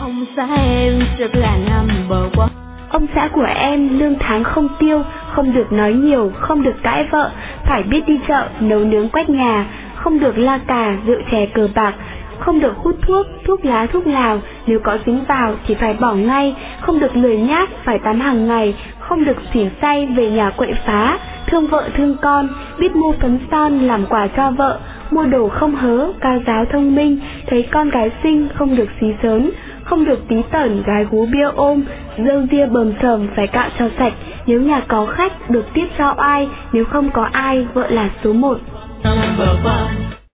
Ông xã em rất là number one. Ông xã của em lương tháng không tiêu, không được nói nhiều, không được cãi vợ, phải biết đi chợ, nấu nướng quét nhà, không được la cà, rượu chè cờ bạc, không được hút thuốc, thuốc lá thuốc lào, nếu có dính vào thì phải bỏ ngay, không được lười nhác, phải tắm hàng ngày, không được xỉn say về nhà quậy phá, thương vợ thương con, biết mua phấn son làm quà cho vợ, mua đồ không hớ, cao giáo thông minh, thấy con gái xinh không được xí sớn, không được tí tởn gái gú bia ôm, râu ria bờm sờm phải cạo cho sạch, nếu nhà có khách được tiếp cho ai, nếu không có ai vợ là số 1. Number one.